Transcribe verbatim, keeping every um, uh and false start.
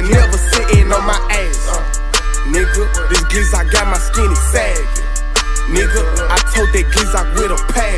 nigga never sitting on my ass. Nigga, this glizz I got my skinny sagging. Nigga, I told that glizz I with a pass.